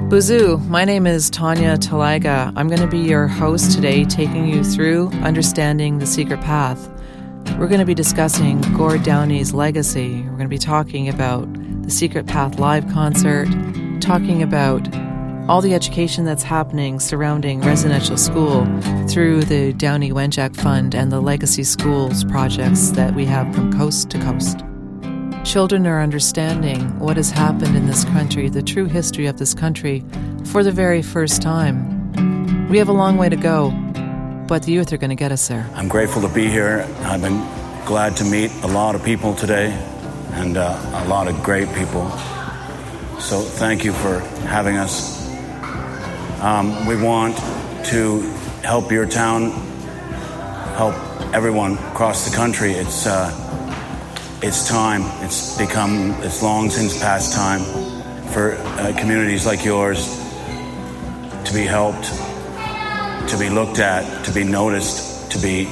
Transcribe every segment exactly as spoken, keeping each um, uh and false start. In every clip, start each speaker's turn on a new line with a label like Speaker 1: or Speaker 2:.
Speaker 1: Buzu, my name is Tanya Talaga. I'm going to be your host today, taking you through understanding the secret path. We're going to be discussing Gord Downie's legacy. We're going to be talking about the Secret Path live concert, talking about all the education that's happening surrounding residential school through the Downie Wenjack Fund and the Legacy Schools projects that we have from coast to coast. Children are understanding what has happened in this country, the true history of this country, for the very first time. We have a long way to go, but the youth are going to get us there.
Speaker 2: I'm grateful to be here. I've been glad to meet a lot of people today, and uh, a lot of great people. So thank you for having us. Um, we want to help your town, help everyone across the country. It's uh, it's time. It's become, it's long since past time for uh, communities like yours to be helped, to be looked at, to be noticed, to be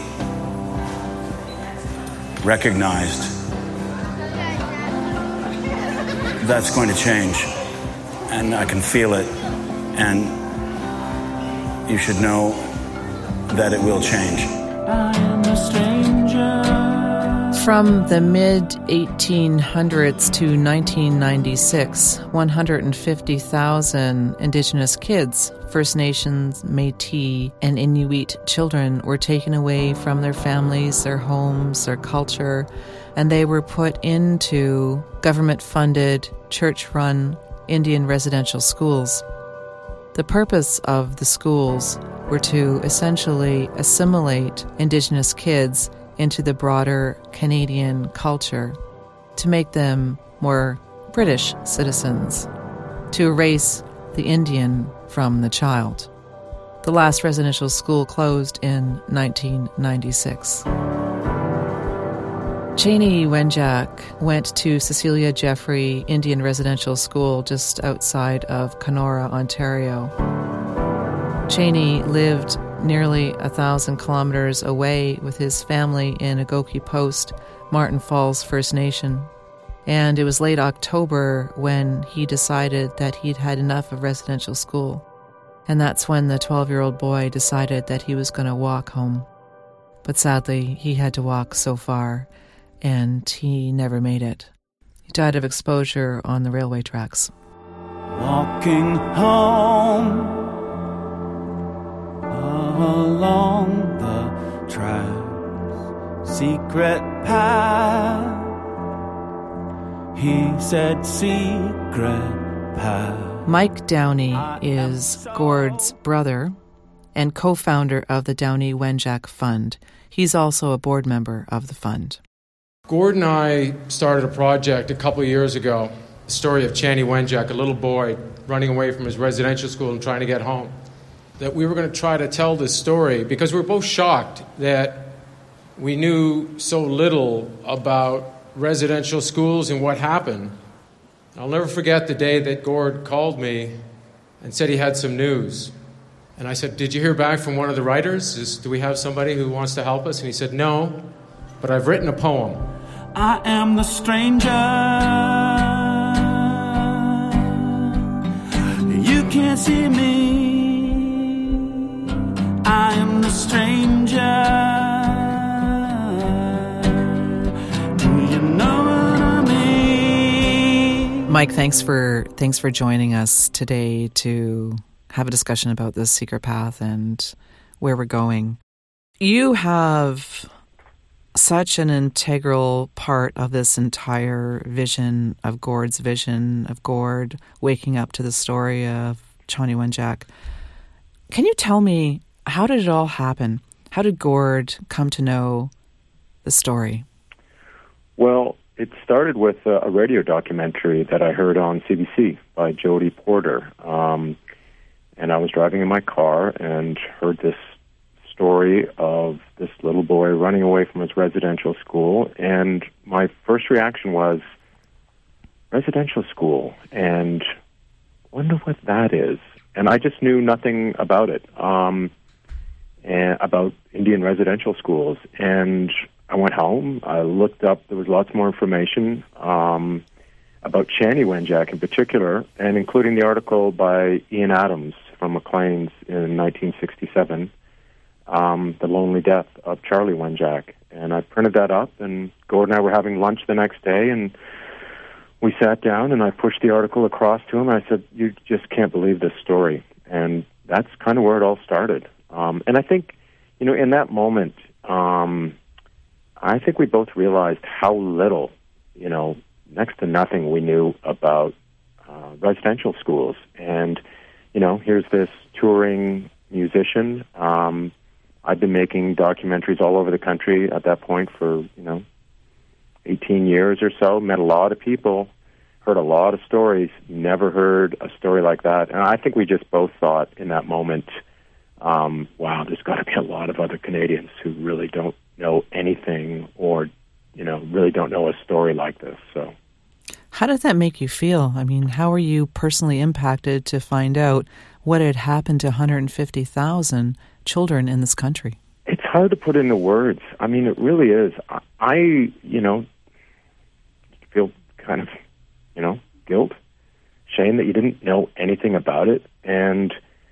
Speaker 2: recognized. That's going to change, and I can feel it, and you should know that it will change.
Speaker 3: I am a stranger.
Speaker 1: From the mid eighteen hundreds to nineteen ninety-six, one hundred fifty thousand Indigenous kids, First Nations, Métis, and Inuit children were taken away from their families, their homes, their culture, and they were put into government-funded, church-run Indian residential schools. The purpose of the schools were to essentially assimilate Indigenous kids into the broader Canadian culture, to make them more British citizens, to erase the Indian from the child. The last residential school closed in nineteen ninety-six. Chanie Wenjack went to Cecilia Jeffrey Indian Residential School just outside of Kenora, Ontario. Chanie lived nearly a thousand kilometers away with his family in Agoki Post, Martin Falls First Nation. And it was late October when he decided that he'd had enough of residential school. And that's when the twelve-year-old boy decided that he was going to walk home. But sadly, he had to walk so far, and he never made it. He died of exposure on the railway tracks.
Speaker 3: Walking home along the track's secret path. He said secret path.
Speaker 1: Mike Downie is Gord's brother and co-founder of the Downie Wenjack Fund. He's also a board member of the fund.
Speaker 4: Gord and I started a project a couple of years ago, the story of Chanie Wenjack, a little boy running away from his residential school and trying to get home. That we were going to try to tell this story because we were both shocked that we knew so little about residential schools and what happened. I'll never forget the day that Gord called me and said he had some news. And I said, did you hear back from one of the writers? Is, do we have somebody who wants to help us? And he said, no, but I've written a poem.
Speaker 3: I am the stranger. You can't see me. I am the stranger. Do you know what I mean?
Speaker 1: Mike, thanks for thanks for joining us today to have a discussion about this secret path and where we're going. You have such an integral part of this entire vision of Gord's vision of Gord waking up to the story of Chanie Wenjack. Can you tell me, how did it all happen? How did Gord come to know the story?
Speaker 5: Well, it started with a, a radio documentary that I heard on C B C by Jody Porter. Um, and I was driving in my car and heard this story of this little boy running away from his residential school. And my first reaction was, residential school, and wonder what that is. And I just knew nothing about it. Um, and about Indian residential schools. And I went home, I looked up, there was lots more information. Um, about Chanie Wenjack in particular, and including the article by Ian Adams from Maclean's in nineteen sixty-seven, um, The Lonely Death of Charlie Wenjack. And I printed that up, and Gord and I were having lunch the next day, and we sat down, and I pushed the article across to him, and I said, you just can't believe this story. And that's kind of where it all started. Um, and I think, you know, in that moment, um, I think we both realized how little, you know, next to nothing we knew about uh, residential schools. And, you know, here's this touring musician. Um, I've been making documentaries all over the country at that point for, you know, eighteen years or so, met a lot of people, heard a lot of stories, never heard a story like that. And I think we just both thought in that moment, um, wow, there's got to be a lot of other Canadians who really don't know anything or, you know, really don't know a story like this. So,
Speaker 1: how did that make you feel? I mean, how were you personally impacted to find out what had happened to one hundred fifty thousand children in this country?
Speaker 5: It's hard to put into words. I mean, it really is. I, I you know, feel kind of, you know, guilt, shame that you didn't know anything about it. And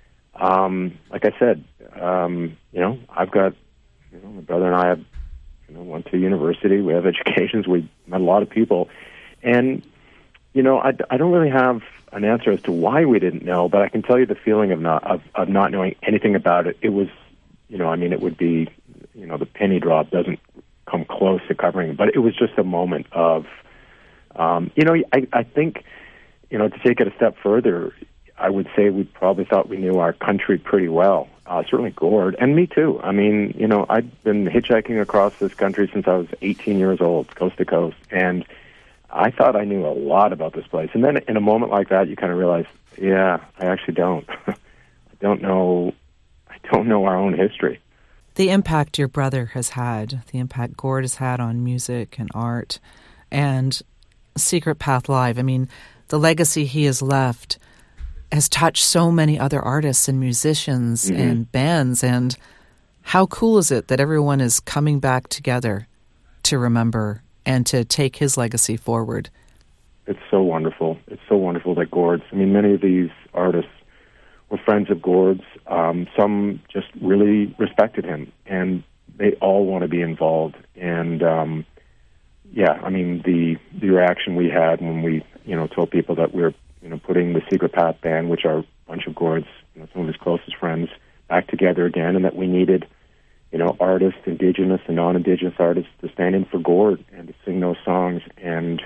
Speaker 5: um, like I said, um, you know, I've got, you know, my brother and I have, you know, went to university. We have educations. We met a lot of people. And, you know, I, I don't really have an answer as to why we didn't know, but I can tell you the feeling of not of, of not knowing anything about it. It was, you know, I mean, it would be, you know, the penny drop doesn't come close to covering it, but it was just a moment of, um, you know, I, I think, you know, to take it a step further, I would say we probably thought we knew our country pretty well. Uh, certainly Gord, and me too. I mean, you know, I'd been hitchhiking across this country since I was eighteen years old, coast to coast, and I thought I knew a lot about this place. And then in a moment like that, you kind of realize, yeah, I actually don't. I don't know. I don't know our own history.
Speaker 1: The impact your brother has had, the impact Gord has had on music and art, and Secret Path Live. I mean, the legacy he has left has touched so many other artists and musicians mm-hmm. and bands. And how cool is it that everyone is coming back together to remember and to take his legacy forward?
Speaker 5: It's so wonderful. It's so wonderful that Gord's, I mean, many of these artists were friends of Gord's. Um, some just really respected him, and they all want to be involved. And, um, yeah, I mean, the the reaction we had when we, you know, told people that we were, you know, putting the Secret Path Band, which are a bunch of Gord's, you know, some of his closest friends, back together again, and that we needed, you know, artists, Indigenous and non-Indigenous artists, to stand in for Gord and to sing those songs. And,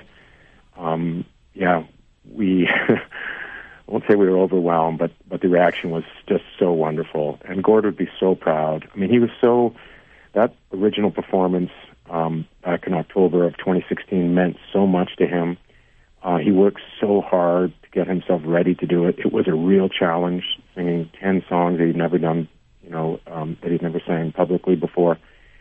Speaker 5: um, yeah, we, I won't say we were overwhelmed, but, but the reaction was just so wonderful. And Gord would be so proud. I mean, he was so, that original performance um, back in October of twenty sixteen meant so much to him. Uh, he worked so hard to get himself ready to do it. It was a real challenge, singing ten songs that he'd never done, you know, um, that he'd never sang publicly before.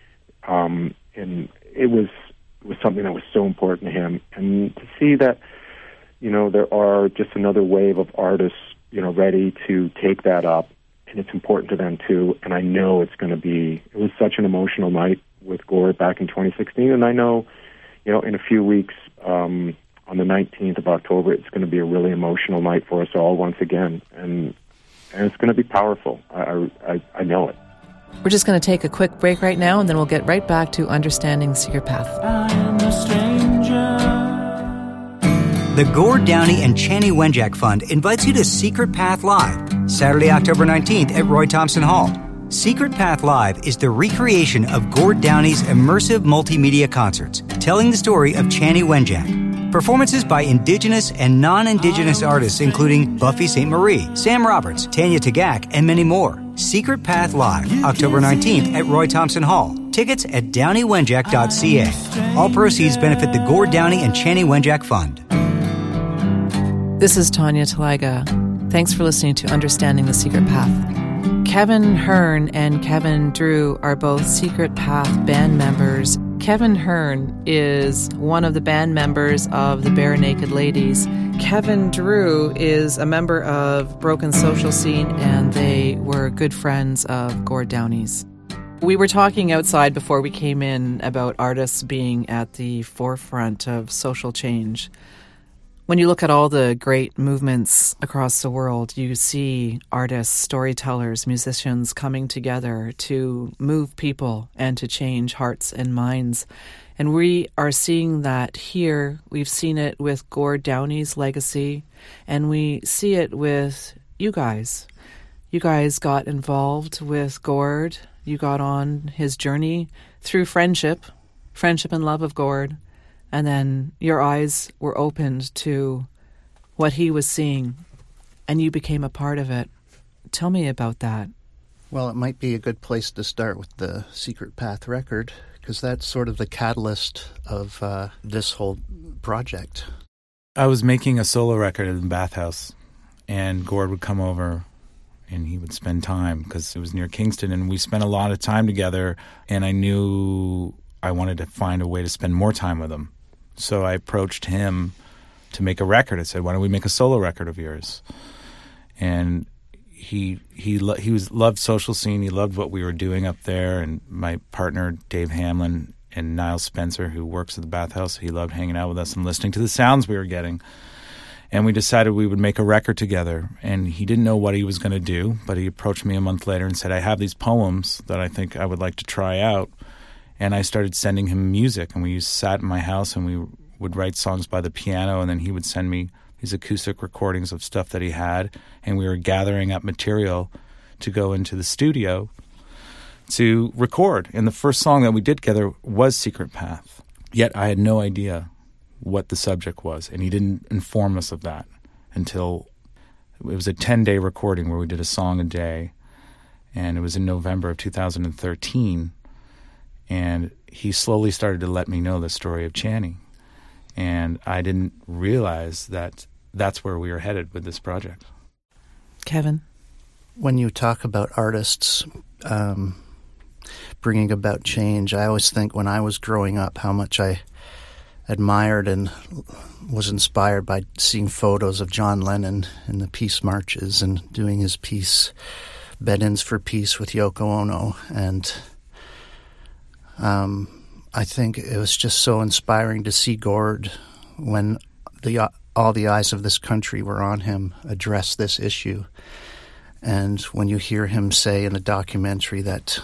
Speaker 5: Um, and it was it was something that was so important to him. And to see that, you know, there are just another wave of artists, you know, ready to take that up, and it's important to them too. And I know it's going to be, it was such an emotional night with Gord back in twenty sixteen. And I know, you know, in a few weeks, um, on the nineteenth of October, it's going to be a really emotional night for us all once again. And and it's going to be powerful. I, I, I know it.
Speaker 1: We're just going to take a quick break right now, and then we'll get right back to understanding Secret Path.
Speaker 3: I am a stranger.
Speaker 6: The Gord Downie and Chanie Wenjack Fund invites you to Secret Path Live, Saturday, October nineteenth at Roy Thomson Hall. Secret Path Live is the recreation of Gord Downie's immersive multimedia concerts, telling the story of Chanie Wenjack. Performances by Indigenous and non-Indigenous artists including Buffy Sainte Marie, Sam Roberts, Tanya Tagaq, and many more. Secret Path Live, October nineteenth at Roy Thomson Hall. Tickets at downie wenjack dot c a. All proceeds benefit the Gord Downie and Chanie Wenjack Fund.
Speaker 1: This is Tanya Talaga. Thanks for listening to Understanding the Secret Path. Kevin Hearn and Kevin Drew are both Secret Path band members. Kevin Hearn is one of the band members of the Bare Naked Ladies. Kevin Drew is a member of Broken Social Scene, and they were good friends of Gord Downie's. We were talking outside before we came in about artists being at the forefront of social change. When you look at all the great movements across the world, you see artists, storytellers, musicians coming together to move people and to change hearts and minds. And we are seeing that here. We've seen it with Gord Downie's legacy, and we see it with you guys. You guys got involved with Gord. You got on his journey through friendship, friendship and love of Gord. And then your eyes were opened to what he was seeing, and you became a part of it. Tell me about that.
Speaker 7: Well, it might be a good place to start with the Secret Path record, because that's sort of the catalyst of uh, this whole project.
Speaker 8: I was making a solo record in the bathhouse, and Gord would come over, and he would spend time, because it was near Kingston, and we spent a lot of time together, and I knew I wanted to find a way to spend more time with him. So I approached him to make a record. I said, "Why don't we make a solo record of yours?" And he he lo- he was loved Social Scene. He loved what we were doing up there. And my partner Dave Hamlin and Niall Spencer, who works at the bathhouse, he loved hanging out with us and listening to the sounds we were getting. And we decided we would make a record together. And he didn't know what he was going to do, but he approached me a month later and said, "I have these poems that I think I would like to try out." And I started sending him music, and we sat in my house and we would write songs by the piano, and then he would send me these acoustic recordings of stuff that he had, and we were gathering up material to go into the studio to record. And the first song that we did together was Secret Path. Yet I had no idea what the subject was, and he didn't inform us of that until it was a ten-day recording where we did a song a day, and it was in November of two thousand thirteen. And he slowly started to let me know the story of Channy. And I didn't realize that that's where we were headed with this project.
Speaker 1: Kevin?
Speaker 7: When you talk about artists um, bringing about change, I always think when I was growing up how much I admired and was inspired by seeing photos of John Lennon in the peace marches and doing his piece, Bed-Ins for Peace with Yoko Ono. And Um, I think it was just so inspiring to see Gord, when the uh, all the eyes of this country were on him, address this issue. And when you hear him say in the documentary that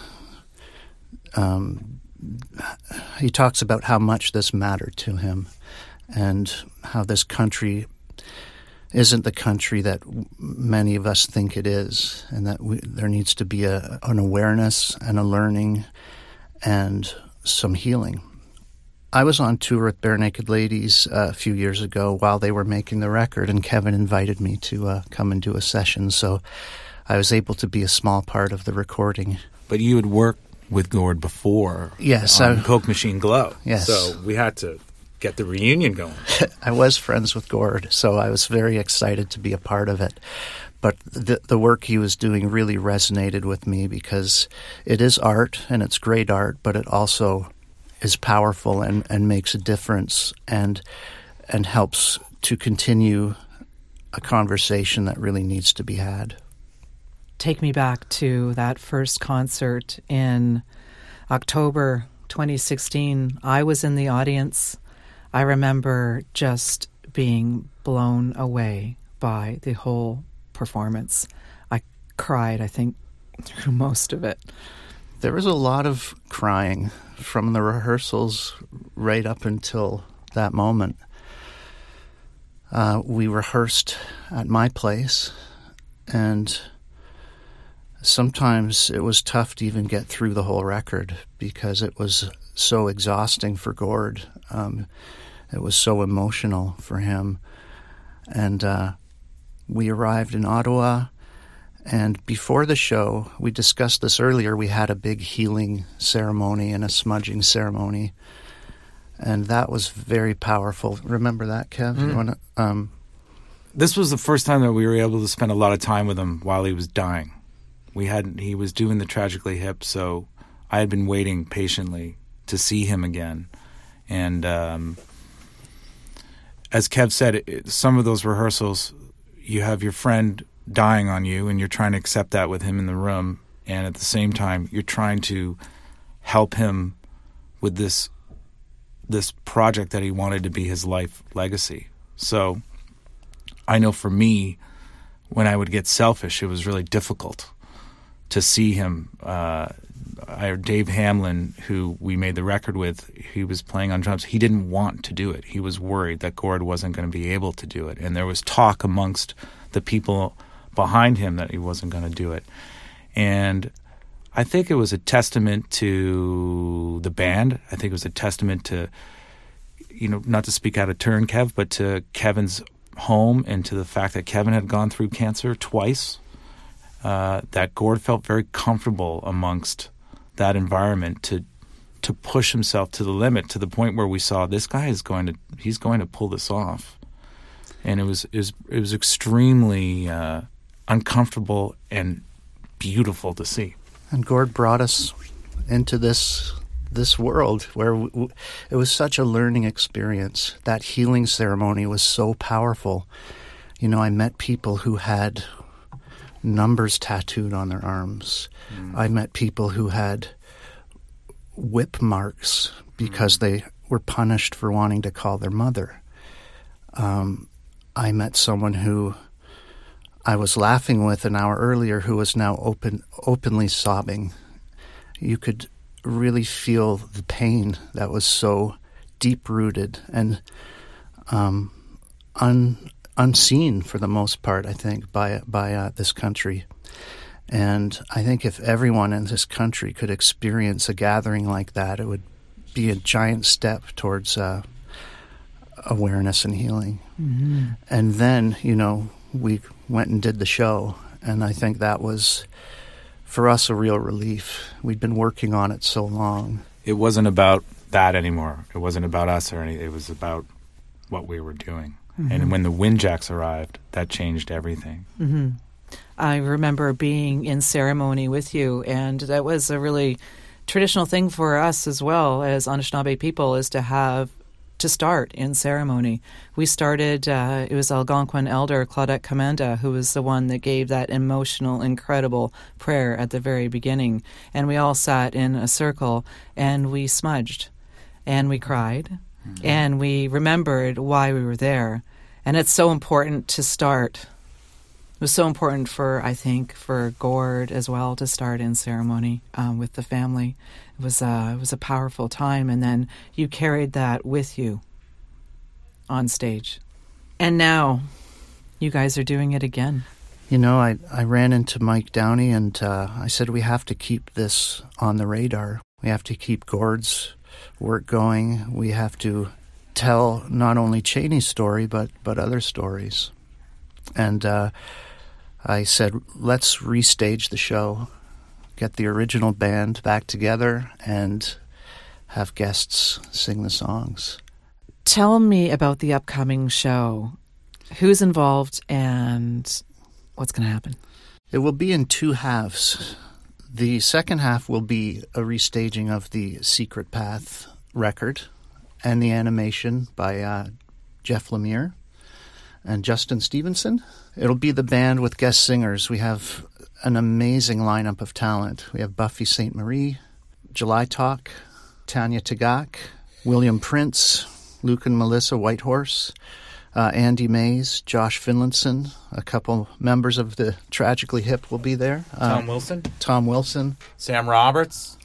Speaker 7: um, he talks about how much this mattered to him and how this country isn't the country that many of us think it is, and that we, there needs to be a, an awareness and a learning and some healing. I was on tour with Bare Naked Ladies uh, a few years ago while they were making the record, and Kevin invited me to uh, come and do a session, so I was able to be a small part of the recording.
Speaker 8: But you had worked with Gord before,
Speaker 7: yes,
Speaker 8: on
Speaker 7: I,
Speaker 8: Coke Machine Glow.
Speaker 7: Yes.
Speaker 8: So we had to get the reunion going.
Speaker 7: I was friends with Gord, so I was very excited to be a part of it. But the, the work he was doing really resonated with me, because it is art, and it's great art, but it also is powerful and, and makes a difference and and helps to continue a conversation that really needs to be had.
Speaker 1: Take me back to that first concert in October twenty sixteen. I was in the audience. I remember just being blown away by the whole performance. I cried, I think, through most of it.
Speaker 7: There was a lot of crying from the rehearsals right up until that moment. Uh, we rehearsed at my place, and sometimes it was tough to even get through the whole record because it was so exhausting for Gord. Um, it was so emotional for him. And uh, we arrived in Ottawa, and before the show, we discussed this earlier, we had a big healing ceremony and a smudging ceremony, and that was very powerful. Remember that, Kev?
Speaker 8: Mm.
Speaker 7: You wanna, um,
Speaker 8: this was the first time that we were able to spend a lot of time with him while he was dying. We had he was doing the Tragically Hip, so I had been waiting patiently to see him again. And um, as Kev said, it, some of those rehearsals, you have your friend dying on you, and you're trying to accept that with him in the room, and at the same time, you're trying to help him with this this project that he wanted to be his life legacy. So I know for me, when I would get selfish, it was really difficult to see him. Uh, I, Dave Hamlin, who we made the record with, he was playing on drums. He didn't want to do it. He was worried that Gord wasn't going to be able to do it. And there was talk amongst the people behind him that he wasn't going to do it. And I think it was a testament to the band. I think it was a testament to, you know, not to speak out of turn, Kev, but to Kevin's home and to the fact that Kevin had gone through cancer twice, uh, that Gord felt very comfortable amongst that environment to to push himself to the limit, to the point where we saw this guy is going to he's going to pull this off. And it was it was, it was extremely uh, uncomfortable and beautiful to see.
Speaker 7: And Gord brought us into this this world where w- w- it was such a learning experience. That healing ceremony was so powerful. You know, I met people who had numbers tattooed on their arms. Mm. I met people who had whip marks because mm. they were punished for wanting to call their mother. Um, I met someone who I was laughing with an hour earlier who was now open, openly sobbing. You could really feel the pain that was so deep-rooted and um, un, unseen for the most part, I think, by by uh, this country. And I think if everyone in this country could experience a gathering like that, it would be a giant step towards uh, awareness and healing. Mm-hmm. And then, you know, we went and did the show, and I think that was, for us, a real relief. We'd been working on it so long.
Speaker 8: It wasn't about that anymore. It wasn't about us or anything. It was about what we were doing. Mm-hmm. And when the Windjacks arrived, that changed everything.
Speaker 1: Mm-hmm. I remember being in ceremony with you, and that was a really traditional thing for us as well as Anishinaabe people, is to have to start in ceremony. We started, uh, it was Algonquin elder Claudette Comenda who was the one that gave that emotional, incredible prayer at the very beginning. And we all sat in a circle and we smudged and we cried mm-hmm. and we remembered why we were there. And it's so important to start. It was so important for, I think, for Gord as well to start in ceremony um, with the family. It was, uh, it was a powerful time, and then you carried that with you on stage. And now you guys are doing it again.
Speaker 7: You know, I, I ran into Mike Downey, and uh, I said we have to keep this on the radar. We have to keep Gord's work going. We have to tell not only Cheney's story, but, but other stories. And uh, I said, let's restage the show, get the original band back together, and have guests sing the songs.
Speaker 1: Tell me about the upcoming show. Who's involved and what's going to happen?
Speaker 7: It will be in two halves. The second half will be a restaging of the Secret Path record and the animation by uh, Jeff Lemire and Justin Stevenson. It'll be the band with guest singers. We have an amazing lineup of talent. We have Buffy Sainte Marie, July Talk, Tanya Tagak, William Prince, Luke and Melissa Whitehorse, uh, Andy Mays, Josh Finlinson, a couple members of the Tragically Hip will be there.
Speaker 8: Tom
Speaker 7: um,
Speaker 8: Wilson.
Speaker 7: Tom Wilson.
Speaker 8: Sam Roberts.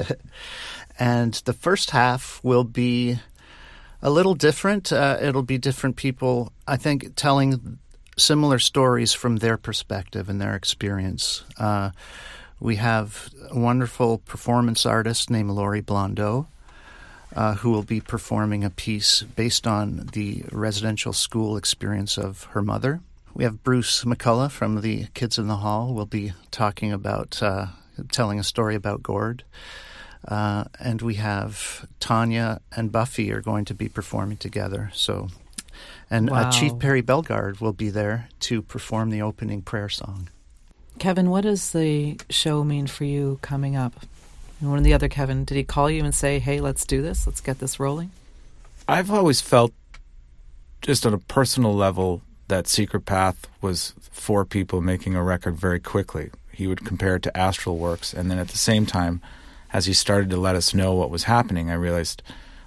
Speaker 7: And the first half will be a little different. Uh, it'll be different people, I think, telling similar stories from their perspective and their experience. Uh, we have a wonderful performance artist named Laurie Blondeau, uh, who will be performing a piece based on the residential school experience of her mother. We have Bruce McCullough from the Kids in the Hall will be talking about, uh, telling a story about Gord. Uh, and we have Tanya and Buffy are going to be performing together. So, and
Speaker 1: wow.
Speaker 7: uh, Chief Perry Bellegarde will be there to perform the opening prayer song.
Speaker 1: Kevin, what does the show mean for you coming up? And one of the other Kevin, did he call you and say, hey, let's do this, let's get this rolling?
Speaker 8: I've always felt, just on a personal level, that Secret Path was four people making a record very quickly. He would compare it to Astral Works, and then at the same time, as he started to let us know what was happening, I realized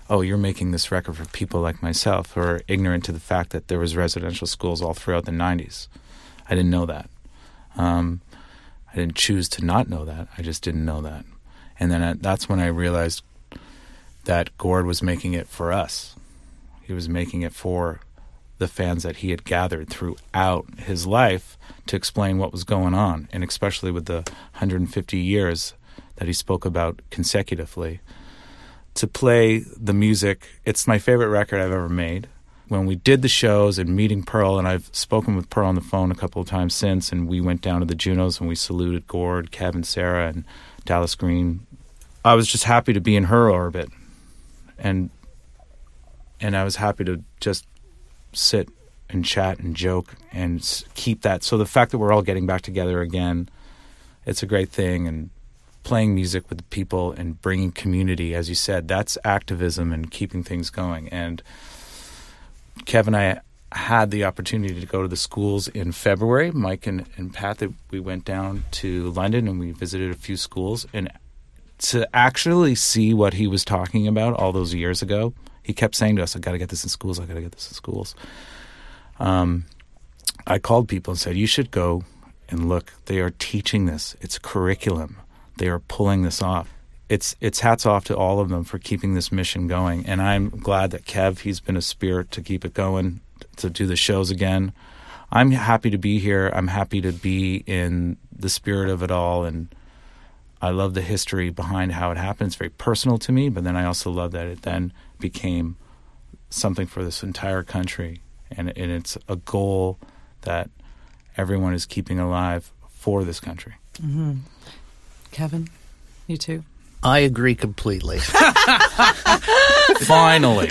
Speaker 8: oh, you're making this record for people like myself who are ignorant to the fact that there was residential schools all throughout the nineties. I didn't know that. Um, I didn't choose to not know that. I just didn't know that. And then I, that's when I realized that Gord was making it for us. He was making it for the fans that he had gathered throughout his life to explain what was going on, and especially with the one hundred fifty years that he spoke about consecutively. To play the music, it's my favorite record I've ever made. When we did the shows and meeting Pearl, and I've spoken with Pearl on the phone a couple of times since, and we went down to the Junos and we saluted Gord, Kevin, Sarah, and Dallas Green. I was just happy to be in her orbit, and and I was happy to just sit and chat and joke and keep that. So the fact that we're all getting back together again, it's a great thing, and playing music with the people and bringing community, as you said, that's activism and keeping things going. And Kevin and I had the opportunity to go to the schools in February. Mike and, and Pat, we went down to London and we visited a few schools. And to actually see what he was talking about all those years ago, he kept saying to us, I got to get this in schools, I got to get this in schools. Um, I called people and said, you should go and look. They are teaching this. It's a curriculum. They are pulling this off. It's it's hats off to all of them for keeping this mission going. And I'm glad that Kev, he's been a spirit to keep it going, to do the shows again. I'm happy to be here. I'm happy to be in the spirit of it all. And I love the history behind how it happened. It's very personal to me, but then I also love that it then became something for this entire country. And, and it's a goal that everyone is keeping alive for this country.
Speaker 1: Mm-hmm. Kevin, you too?
Speaker 7: I agree completely.
Speaker 8: Finally.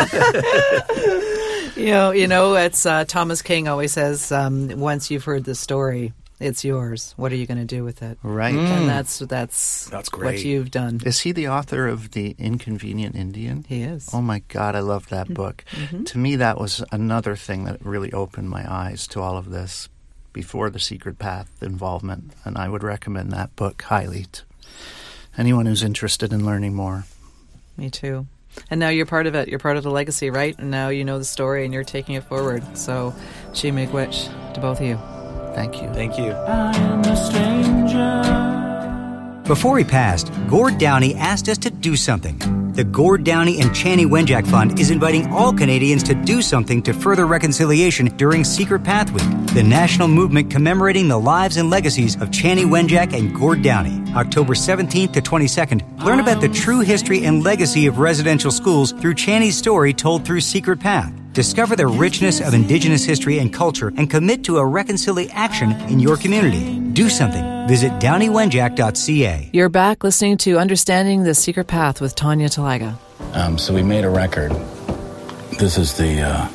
Speaker 1: you know, you know, it's uh, Thomas King always says, um, once you've heard the story, it's yours. What are you going to do with it?
Speaker 7: Right.
Speaker 1: Mm. And that's that's
Speaker 8: that's great.
Speaker 1: What you've done.
Speaker 7: Is he the author of The Inconvenient Indian?
Speaker 1: He is.
Speaker 7: Oh, my God, I love that book. Mm-hmm. To me, that was another thing that really opened my eyes to all of this before the Secret Path involvement, and I would recommend that book highly to anyone who's interested in learning more.
Speaker 1: Me too. And now you're part of it. You're part of the legacy, right? And now you know the story and you're taking it forward. So, Chi Miigwech to both of you.
Speaker 7: Thank you.
Speaker 8: Thank you.
Speaker 3: I am a stranger.
Speaker 6: Before he passed, Gord Downie asked us to do something. The Gord Downie and Chanie Wenjack Fund is inviting all Canadians to do something to further reconciliation during Secret Path Week, the national movement commemorating the lives and legacies of Chanie Wenjack and Gord Downie. October seventeenth to twenty-second, learn about the true history and legacy of residential schools through Chanie's story told through Secret Path. Discover the richness of Indigenous history and culture and commit to a reconciliation action in your community. Do something. Visit downie wenjack dot c a.
Speaker 1: You're back listening to Understanding the Secret Path with Tanya Talaga.
Speaker 2: Um, so we made a record. This is the uh,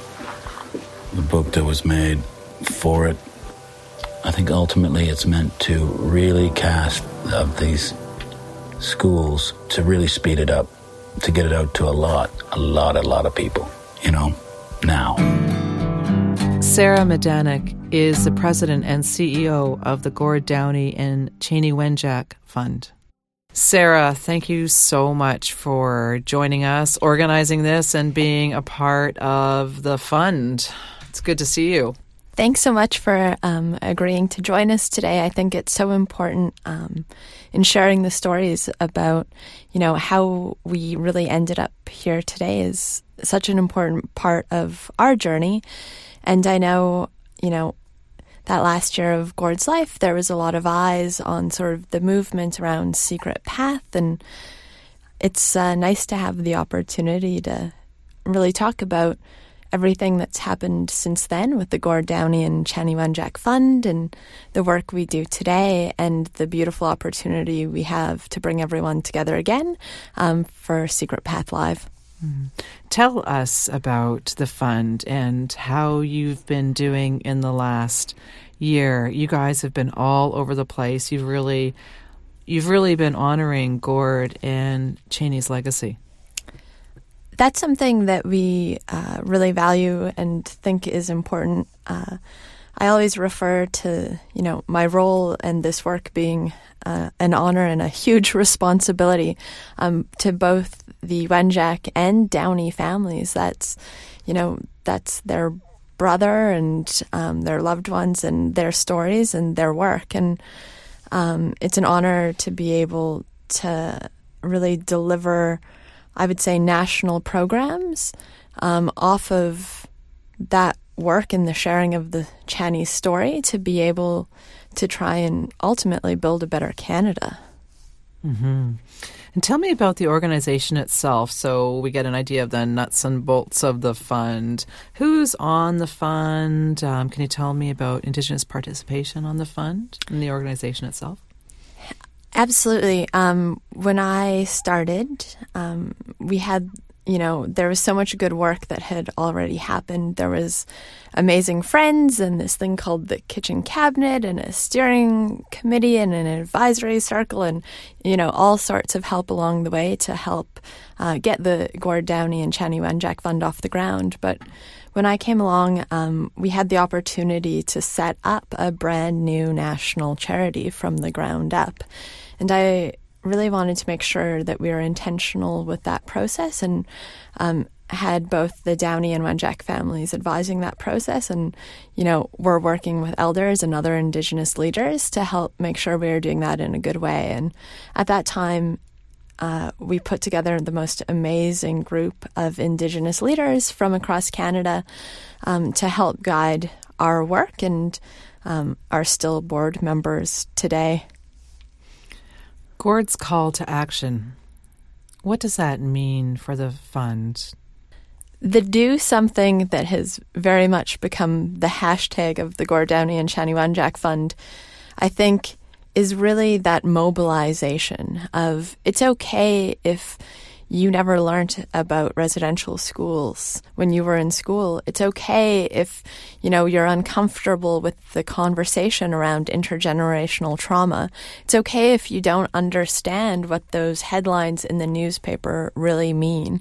Speaker 2: the book that was made for it. I think ultimately it's meant to really cast of these schools, to really speed it up, to get it out to a lot, a lot, a lot of people, you know, now.
Speaker 1: Sarah Madanek is the president and C E O of the Gord Downie and Chanie Wenjack Fund. Sarah, thank you so much for joining us, organizing this, and being a part of the fund. It's good to see you.
Speaker 9: Thanks so much for um, agreeing to join us today. I think it's so important um, in sharing the stories about, you know, how we really ended up here today is such an important part of our journey. And I know, you know, that last year of Gord's life, there was a lot of eyes on sort of the movement around Secret Path. And it's uh, nice to have the opportunity to really talk about everything that's happened since then with the Gord Downie and Chanie Wenjack Fund and the work we do today and the beautiful opportunity we have to bring everyone together again um, for Secret Path Live.
Speaker 1: Mm. Tell us about the fund and how you've been doing in the last year. You guys have been all over the place. You've really, you've really been honoring Gord and Chanie's legacy.
Speaker 9: That's something that we uh, really value and think is important uh, I always refer to, you know, my role in this work being uh, an honor and a huge responsibility um, to both the Wenjack and Downey families. That's, you know, that's their brother and um, their loved ones and their stories and their work. And um, it's an honor to be able to really deliver, I would say, national programs um, off of that work and the sharing of the Chani story to be able to try and ultimately build a better Canada.
Speaker 1: Mm-hmm. And tell me about the organization itself, so we get an idea of the nuts and bolts of the fund. Who's on the fund? Um, can you tell me about Indigenous participation on the fund and the organization itself?
Speaker 9: Absolutely. Um, when I started, um, we had, you know, there was so much good work that had already happened. There was amazing friends and this thing called the Kitchen Cabinet and a steering committee and an advisory circle and, you know, all sorts of help along the way to help uh, get the Gord Downey and Chani Wenjack Fund off the ground. But when I came along, um, we had the opportunity to set up a brand new national charity from the ground up. And I really wanted to make sure that we were intentional with that process and um, had both the Downey and Wenjack families advising that process. And, you know, we're working with elders and other Indigenous leaders to help make sure we were doing that in a good way. And at that time, uh, we put together the most amazing group of Indigenous leaders from across Canada um, to help guide our work and um, are still board members today.
Speaker 1: Gord's call to action. What does that mean for the fund?
Speaker 9: The do something that has very much become the hashtag of the Gord Downey and Chani Wenjack Fund, I think, is really that mobilization of it's okay if you never learned about residential schools when you were in school. It's okay if, you know, you're uncomfortable with the conversation around intergenerational trauma. It's okay if you don't understand what those headlines in the newspaper really mean.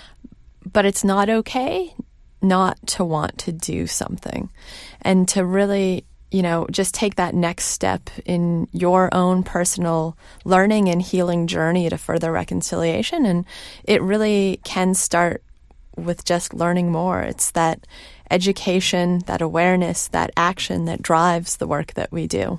Speaker 9: But it's not okay not to want to do something and to really, you know, just take that next step in your own personal learning and healing journey to further reconciliation. And it really can start with just learning more. It's that education, that awareness, that action that drives the work that we do.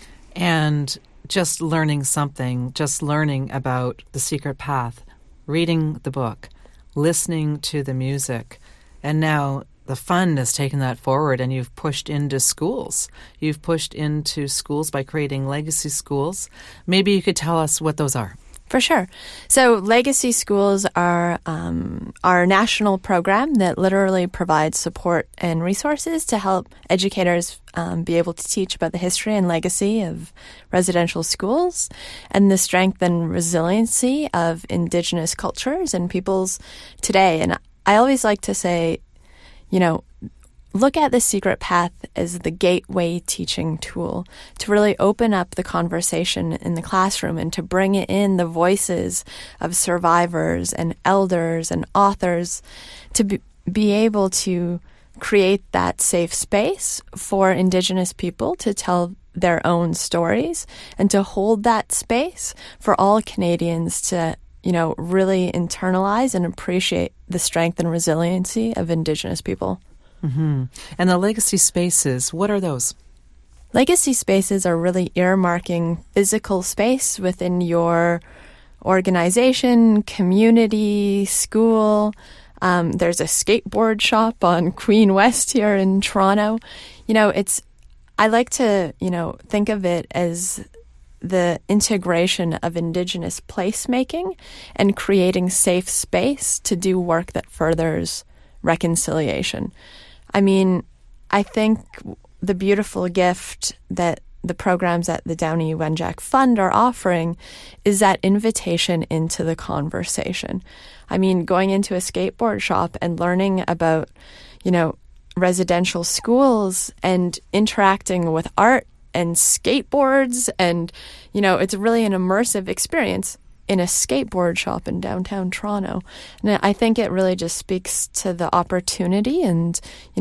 Speaker 1: And just learning something, just learning about the secret path, reading the book, listening to the music, and now the fund has taken that forward and you've pushed into schools. You've pushed into schools by creating legacy schools. Maybe you could tell us what those are.
Speaker 9: For sure. So legacy schools are um, our national program that literally provides support and resources to help educators um, be able to teach about the history and legacy of residential schools and the strength and resiliency of Indigenous cultures and peoples today. And I always like to say, you know, look at the secret path as the gateway teaching tool to really open up the conversation in the classroom and to bring in the voices of survivors and elders and authors to be, be able to create that safe space for Indigenous people to tell their own stories and to hold that space for all Canadians to, you know, really internalize and appreciate the strength and resiliency of Indigenous people.
Speaker 1: Mm-hmm. And the legacy spaces, what are those?
Speaker 9: Legacy spaces are really earmarking physical space within your organization, community, school. Um, there's a skateboard shop on Queen West here in Toronto. You know, it's, I like to, you know, think of it as the integration of Indigenous placemaking and creating safe space to do work that furthers reconciliation. I mean, I think the beautiful gift that the programs at the Downey Wenjack Fund are offering is that invitation into the conversation. I mean, going into a skateboard shop and learning about, you know, residential schools and interacting with art and skateboards and, you know, it's really an immersive experience in a skateboard shop in downtown Toronto. And I think it really just speaks to the opportunity and, you know,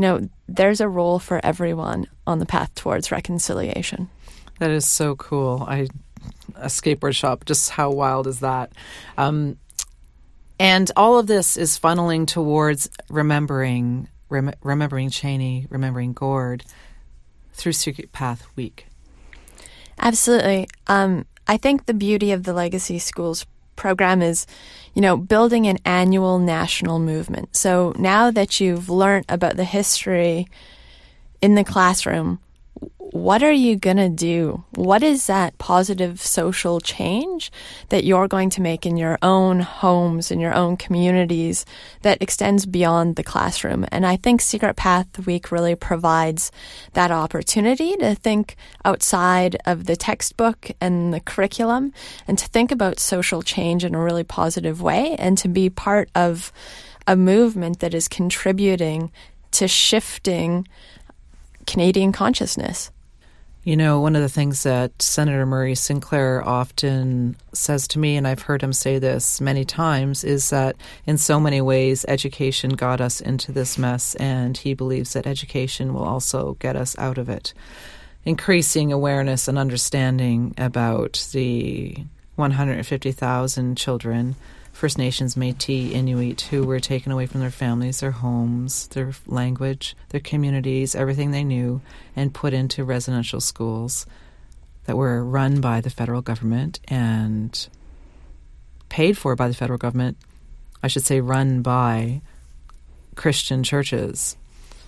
Speaker 9: there's a role for everyone on the path towards reconciliation.
Speaker 1: That is so cool. I a skateboard shop, just how wild is that? Um, and all of this is funneling towards remembering, rem- remembering Cheney, remembering Gord through Secret Path Week.
Speaker 9: Absolutely. Um, I think the beauty of the Legacy Schools program is, you know, building an annual national movement. So now that you've learned about the history in the classroom, what are you going to do? What is that positive social change that you're going to make in your own homes, in your own communities that extends beyond the classroom? And I think Secret Path Week really provides that opportunity to think outside of the textbook and the curriculum and to think about social change in a really positive way and to be part of a movement that is contributing to shifting Canadian consciousness.
Speaker 1: You know, one of the things that Senator Murray Sinclair often says to me, and I've heard him say this many times, is that in so many ways education got us into this mess, and he believes that education will also get us out of it. Increasing awareness and understanding about the one hundred fifty thousand children, First Nations, Métis, Inuit, who were taken away from their families, their homes, their language, their communities, everything they knew, and put into residential schools that were run by the federal government and paid for by the federal government, I should say run by Christian churches.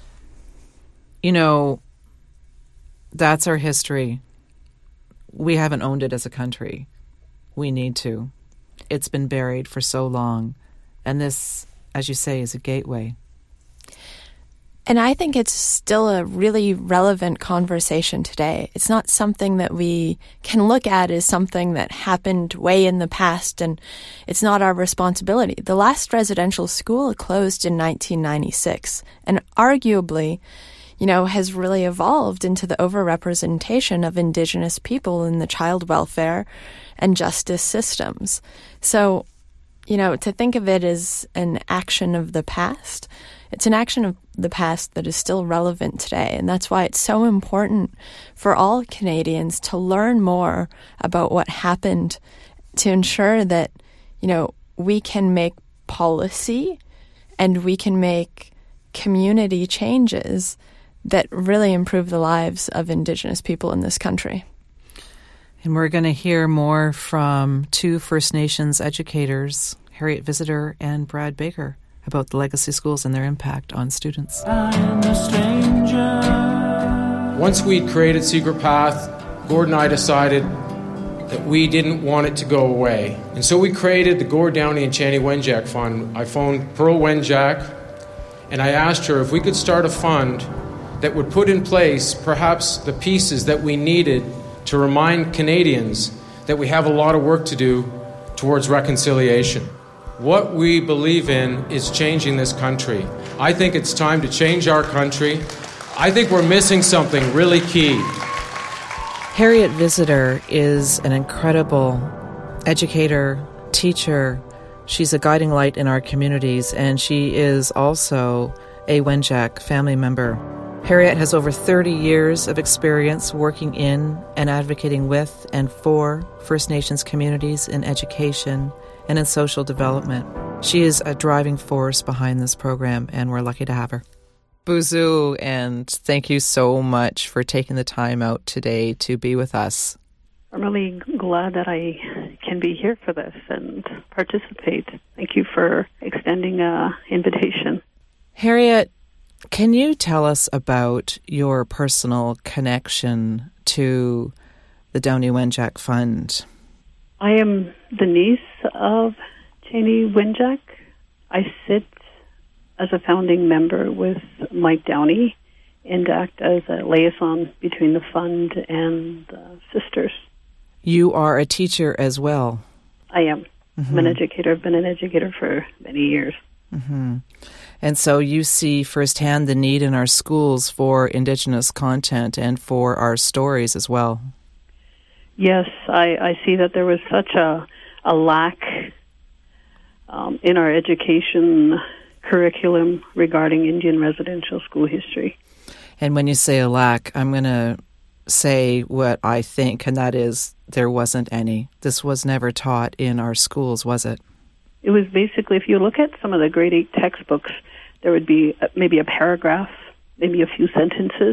Speaker 1: You know, that's our history. We haven't owned it as a country. We need to. It's been buried for so long. And this, as you say, is a gateway.
Speaker 9: And I think it's still a really relevant conversation today. It's not something that we can look at as something that happened way in the past, and it's not our responsibility. The last residential school closed in nineteen ninety-six, and arguably, you know, has really evolved into the overrepresentation of Indigenous people in the child welfare and justice systems. So, you know, to think of it as an action of the past, it's an action of the past that is still relevant today. And that's why it's so important for all Canadians to learn more about what happened to ensure that, you know, we can make policy and we can make community changes that really improve the lives of Indigenous people in this country.
Speaker 1: And we're going to hear more from two First Nations educators, Harriet Visitor and Brad Baker, about the legacy schools and their impact on students.
Speaker 3: I am a stranger.
Speaker 4: Once we'd created Secret Path, Gord and I decided that we didn't want it to go away. And so we created the Gord Downie and Chanie Wenjack Fund. I phoned Pearl Wenjack, and I asked her if we could start a fund that would put in place perhaps the pieces that we needed to remind Canadians that we have a lot of work to do towards reconciliation. What we believe in is changing this country. I think it's time to change our country. I think we're missing something really key.
Speaker 1: Harriet Visitor is an incredible educator, teacher. She's a guiding light in our communities, and she is also a Wenjack family member. Harriet has over thirty years of experience working in and advocating with and for First Nations communities in education and in social development. She is a driving force behind this program, and we're lucky to have her. Buzu, and thank you so much for taking the time out today to be with us.
Speaker 10: I'm really glad that I can be here for this and participate. Thank you for extending an invitation.
Speaker 1: Harriet, can you tell us about your personal connection to the Downie Wenjack Fund?
Speaker 10: I am the niece of Chanie Wenjack. I sit as a founding member with Mike Downie and act as a liaison between the fund and the sisters.
Speaker 1: You are a teacher as well.
Speaker 10: I am. Mm-hmm. I'm an educator. I've been an educator for many years.
Speaker 1: Mm-hmm. And so you see firsthand the need in our schools for Indigenous content and for our stories as well.
Speaker 10: Yes, I, I see that there was such a, a lack um, in our education curriculum regarding Indian residential school history.
Speaker 1: And when you say a lack, I'm going to say what I think, and that is there wasn't any. This was never taught in our schools, was it?
Speaker 10: It was basically, if you look at some of the grade eight textbooks, there would be maybe a paragraph, maybe a few sentences,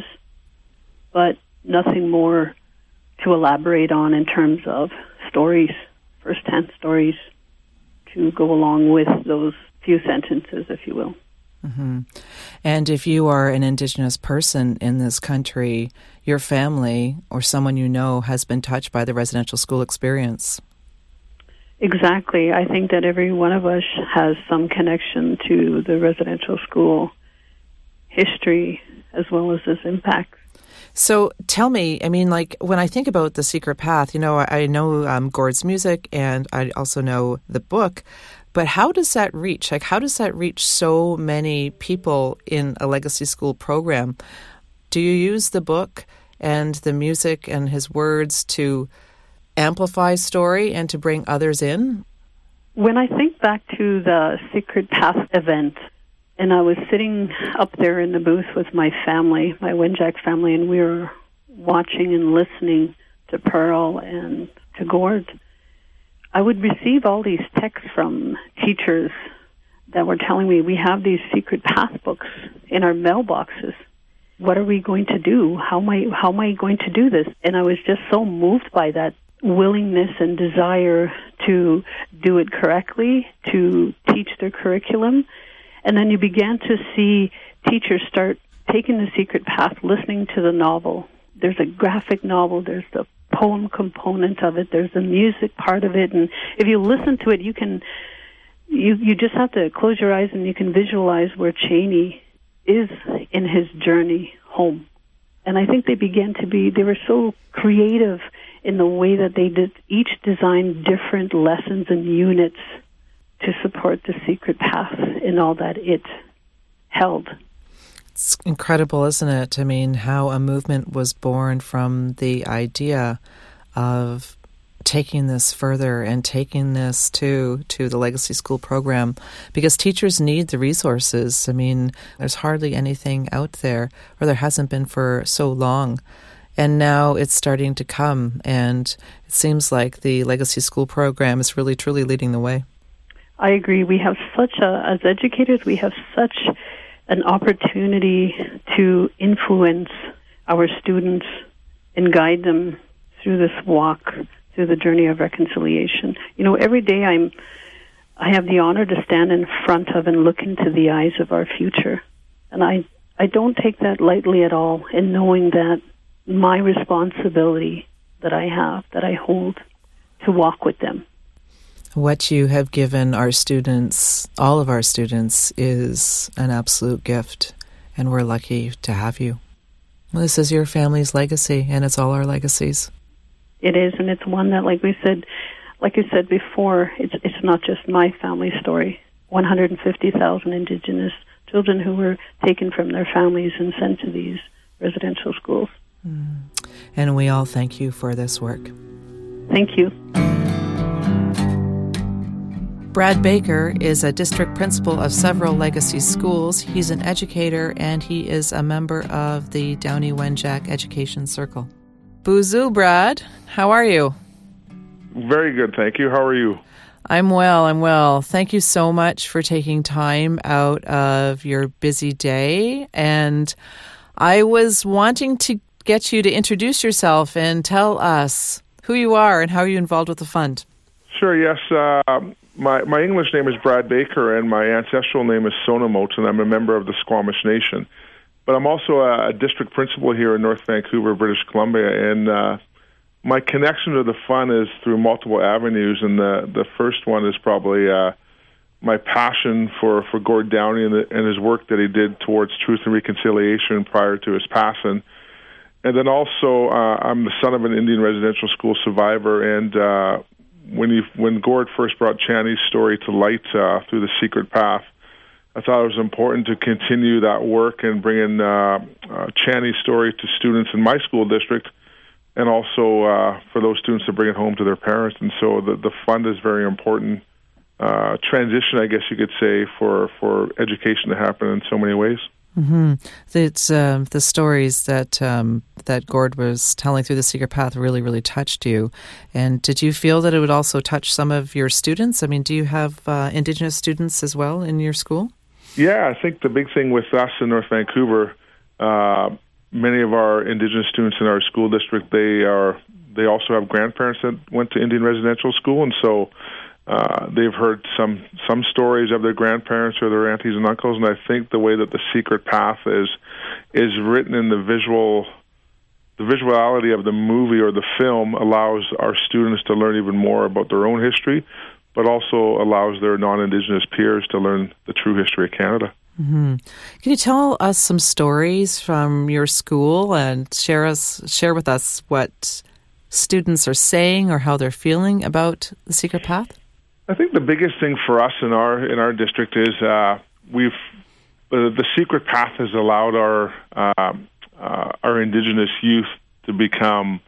Speaker 10: but nothing more to elaborate on in terms of stories, first-hand stories, to go along with those few sentences, if you will.
Speaker 1: Mm-hmm. And if you are an Indigenous person in this country, your family or someone you know has been touched by the residential school experience.
Speaker 10: Exactly. I think that every one of us has some connection to the residential school history as well as its impact.
Speaker 1: So tell me, I mean, like, when I think about The Secret Path, you know, I, I know um, Gord's music and I also know the book, but how does that reach? Like, how does that reach so many people in a legacy school program? Do you use the book and the music and his words to amplify story and to bring others in?
Speaker 10: When I think back to the Secret Path event, and I was sitting up there in the booth with my family, my Wenjack family, and we were watching and listening to Pearl and to Gord, I would receive all these texts from teachers that were telling me, we have these Secret Path books in our mailboxes. What are we going to do? How am I, how am I going to do this? And I was just so moved by that willingness and desire to do it correctly, to teach their curriculum. And then you began to see teachers start taking the Secret Path, listening to the novel. There's a graphic novel, there's the poem component of it, there's the music part of it, and if you listen to it, you can, you, you just have to close your eyes and you can visualize where Cheney is in his journey home. And I think they began to be, they were so creative in the way that they did, each designed different lessons and units to support the Secret Path in all that it held.
Speaker 1: It's incredible, isn't it? I mean, how a movement was born from the idea of taking this further and taking this to to the legacy school program, because teachers need the resources. I mean, there's hardly anything out there, or there hasn't been for so long. And now it's starting to come, and it seems like the legacy school program is really, truly leading the way.
Speaker 10: I agree. We have such a, as educators, we have such an opportunity to influence our students and guide them through this walk, through the journey of reconciliation. You know, every day I'm, I have the honor to stand in front of and look into the eyes of our future. And I, I don't take that lightly at all, in knowing that my responsibility that I have, that I hold, to walk with them.
Speaker 1: What you have given our students, all of our students, is an absolute gift, and we're lucky to have you. Well, this is your family's legacy, and it's all our legacies.
Speaker 10: It is, and it's one that, like we said, like I said before, it's it's not just my family story. one hundred fifty thousand Indigenous children who were taken from their families and sent to these residential schools.
Speaker 1: Mm. And we all thank you for this work.
Speaker 10: Thank you.
Speaker 1: Brad Baker is a district principal of several legacy schools. He's an educator, and he is a member of the Downey Wenjack Education Circle. Boozoo, Brad. How are you?
Speaker 11: Very good, thank you. How are you?
Speaker 1: I'm well, I'm well. Thank you so much for taking time out of your busy day. And I was wanting to get you to introduce yourself and tell us who you are and how you're involved with the fund.
Speaker 11: Sure, yes. Uh, my, my English name is Brad Baker, and my ancestral name is Sonamote, and I'm a member of the Squamish Nation. But I'm also a, a district principal here in North Vancouver, British Columbia, and uh, my connection to the fund is through multiple avenues, and the, the first one is probably uh, my passion for, for Gord Downie and, the, and his work that he did towards truth and reconciliation prior to his passing. And then also, uh, I'm the son of an Indian residential school survivor, and uh, when he, when Gord first brought Channy's story to light uh, through the Secret Path, I thought it was important to continue that work and bring in uh, uh, Channy's story to students in my school district, and also uh, for those students to bring it home to their parents. And so the, the fund is very important uh, transition, I guess you could say, for, for education to happen in so many ways.
Speaker 1: Mm-hmm. It's uh, the stories that um, that Gord was telling through The Secret Path really, really touched you. And did you feel that it would also touch some of your students? I mean, do you have uh, Indigenous students as well in your school?
Speaker 11: Yeah, I think the big thing with us in North Vancouver, uh, many of our Indigenous students in our school district, they are they also have grandparents that went to Indian residential school, and so Uh, they've heard some some stories of their grandparents or their aunties and uncles, and I think the way that The Secret Path is is written in the visual, the visuality of the movie or the film allows our students to learn even more about their own history, but also allows their non-Indigenous peers to learn the true history of Canada.
Speaker 1: Mm-hmm. Can you tell us some stories from your school and share us share with us what students are saying or how they're feeling about The Secret Path?
Speaker 11: I think the biggest thing for us in our in our district is uh, we've uh, the Secret Path has allowed our uh, uh, our Indigenous youth to become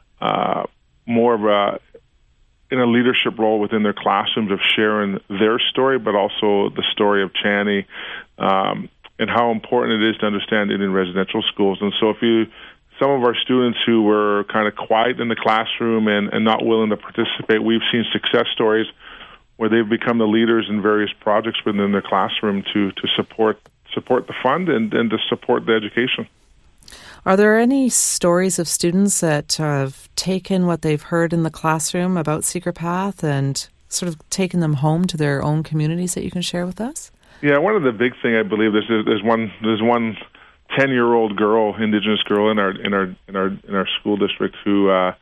Speaker 11: uh, more of a in a leadership role within their classrooms of sharing their story, but also the story of Chanie um, and how important it is to understand Indian residential schools. And so, if you some of our students who were kind of quiet in the classroom and, and not willing to participate, we've seen success stories where they've become the leaders in various projects within their classroom to, to support support the fund and, and to support the education.
Speaker 1: Are there any stories of students that have taken what they've heard in the classroom about Secret Path and sort of taken them home to their own communities that you can share with us?
Speaker 11: Yeah, one of the big thing I believe is there's one there's one ten-year-old girl, Indigenous girl in our in our in our in our school district who uh,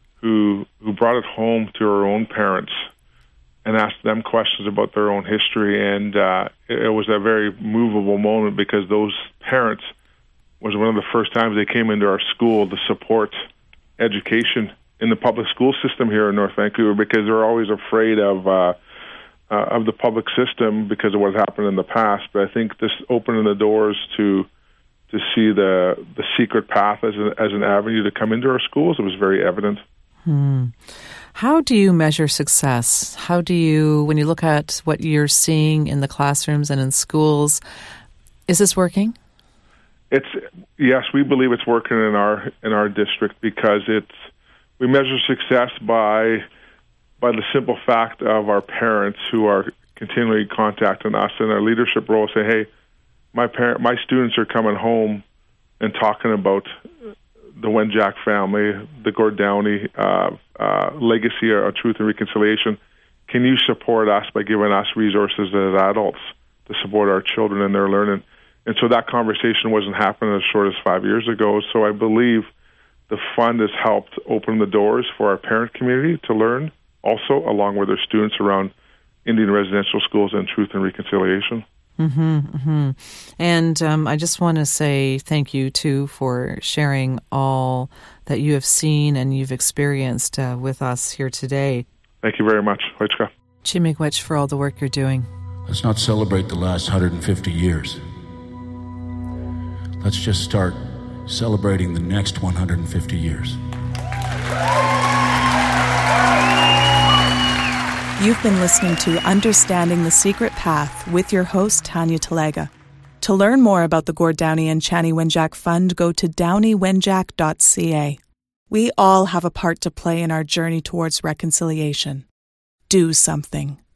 Speaker 11: who who brought it home to her own parents and asked them questions about their own history, and uh, it, it was a very movable moment because those parents was one of the first times they came into our school to support education in the public school system here in North Vancouver, because they're always afraid of uh, uh, of the public system because of what happened in the past. But I think this opening the doors to to see the the Secret Path as an as an avenue to come into our schools, it was very evident.
Speaker 1: Hmm. How do you measure success? How do you, when you look at what you're seeing in the classrooms and in schools, is this working?
Speaker 11: It's yes, we believe it's working in our in our district because it's we measure success by by the simple fact of our parents who are continually contacting us in our leadership role. Say, hey, my parent, my students are coming home and talking about the Wenjack family, the Gord Downie uh, uh, legacy of truth and reconciliation. Can you support us by giving us resources as adults to support our children in their learning? And so that conversation wasn't happening as short as five years ago. So I believe the fund has helped open the doors for our parent community to learn also, along with their students around Indian residential schools and truth and reconciliation.
Speaker 1: Mm-hmm, mm-hmm. And um, I just want to say thank you, too, for sharing all that you have seen and you've experienced uh, with us here today.
Speaker 11: Thank you very much. Waichka.
Speaker 1: Chimigwech for all the work you're doing.
Speaker 2: Let's not celebrate the last one hundred fifty years. Let's just start celebrating the next one hundred fifty years.
Speaker 12: You've been listening to Understanding the Secret Path with your host, Tanya Talaga. To learn more about the Gord Downie and Chanie Wenjack Fund, go to downie wenjack dot c a. We all have a part to play in our journey towards reconciliation. Do something.